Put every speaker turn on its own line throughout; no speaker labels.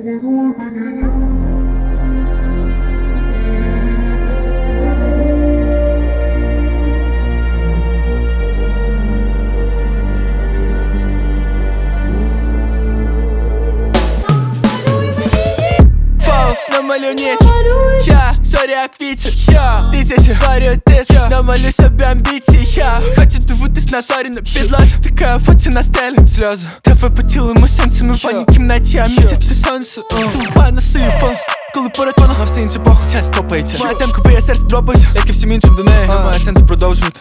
Намалюніть, я зорі як вітер, тисячі варю тиск, намалю собі амбіції, я хочу дивитись на зорі на підлозі, така фото на стелі, сльози тебе по тілому сенсами, в ванній кімнаті, а місяць ти сонце, фуба на сифон. Коли поряд вона, на все інше похуй, час топається. Моя темка виє серце дропається, як і всім іншим до неї, немає сенсу продовжувати.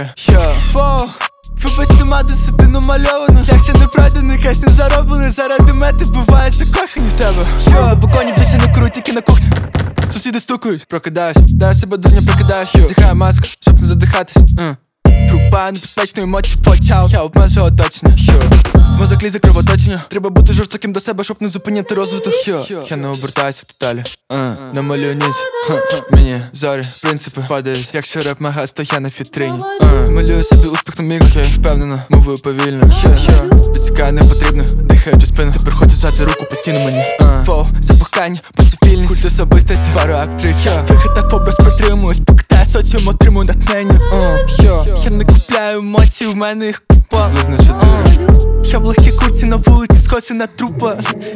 Фобись нема досити намальовано, як ще не пройдений, кеш не зароблений. Заради мети буває закохані в тебе. На балконі більше не круть, тільки на кухні. Сусіди стукають, прокидаюсь, дай себе дурня прокидаюсь. Вдихаю маску, щоб не задихатись. Труба небезпечної емоції почав, я обмежу оточення. В мозок лізе кровоточення, треба бути жорстоким до себе, щоб не зупиняти розвиток. Я не обертаюся в деталі, намалюю ніч. Мені зорі, принципи падають, якщо реп мега, то я на фітрині. Малюю собі успіх на міг, впевнено, мовою повільно. Підсікаю не потрібно, дихають у спину. Тепер хочу зжати руку постійно мені. Фоу, запахання, пасифільність, культ особистості, пару актрис. Вихитав образ, притримуюсь, покидаю соціум, отримую натхнення. Я не купляю емоції, в мене їх купа. Близно 4. Я в легкій курці на вулиці, схожий на трупа.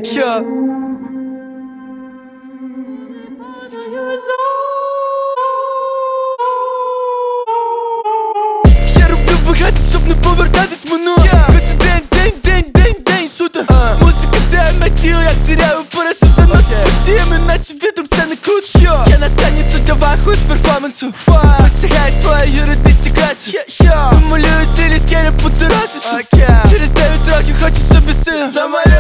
Я роблю багато, щоб не повертатись минуле. Кожен день, суто. Музика дає на тіло, як теряю парашу. Заносить подіями, наче відом, це не круто. Я на сцені суддя вахую з перформансу. Протягаю свої юридичні краси. Намалюю сілі, скеля по дорозі. Через 9 років хочу собі сина.